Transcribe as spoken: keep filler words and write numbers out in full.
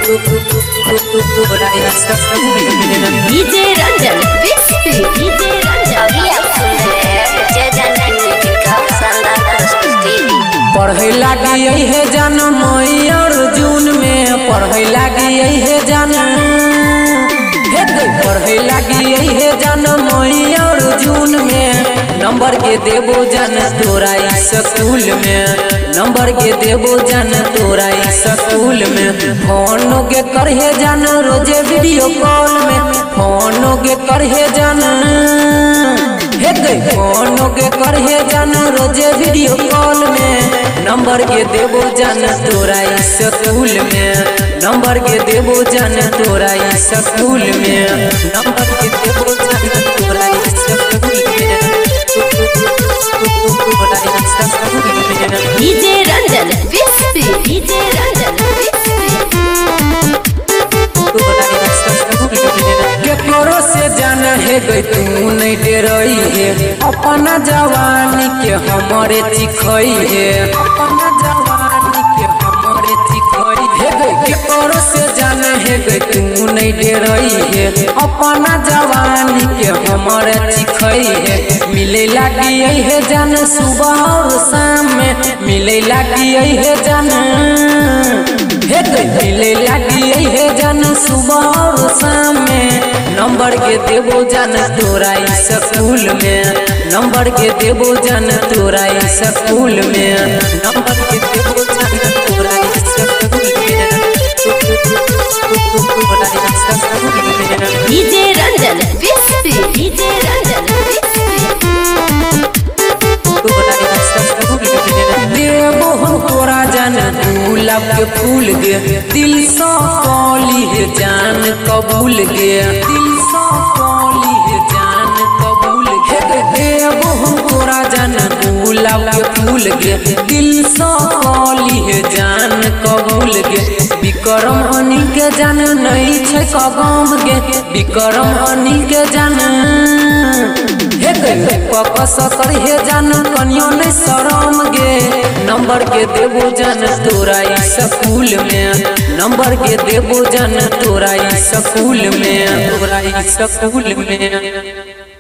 DJ Ranjan DJ Ranjan पढ़े लागी है जन मई और जून में पढ़े लागी है जन पढ़े लागी है जन मई और जून में नंबर के देबो जन तोरा स्कूल में नंबर के देबो जन तोरा स्कूल में फोन के करहे जन रोजे वीडियो कॉल में फोन के करहे जन फोन के करहे जन रोजे वीडियो कॉल में नंबर के देबो जन तोरा स्कूल में नंबर के देबो जन तोरा स्कूल में नंबर के देबो जन तोरा स्कूल में डीजे रंजन डीजे रंजन केकरो से जान है गई तू नहीं डरई है अपना जवानी के हमारे चिखई है अपना जवानी के हमारे चिखई है गई केकरो से जान है गई तू नहीं डरई है अपना जवानी के हमारे चिखई है मिले लागी है जान सुबह और शाम में मिले लागी है जान मिले लागी है जन सुबह और शाम में नंबर के देबो जन तोरा स्कूल में नंबर के देबो जन तोरा स्कूल में नंबर के देबो जन तोरा स्कूल में डीजे रंजन डीजे रंजन देबो हम तोरा जन गुलाब के फूल गे दिल सौ कौली है जान कबूल गे दिल सौ कौली है जान कबूल गे देबो हम तोरा जन गुलाब के फूल गे दिल सौ कौली है जान कबूल गे विक्रम अनिल के जान नहीं छै कगम गे विक्रम अनिल के जान पकस कर हे जान कनियो नहीं शरम गे नंबर के देबो जन तोरा स्कूल में नंबर के देबो जन तोरा स्कूल में तोरा स्कूल में।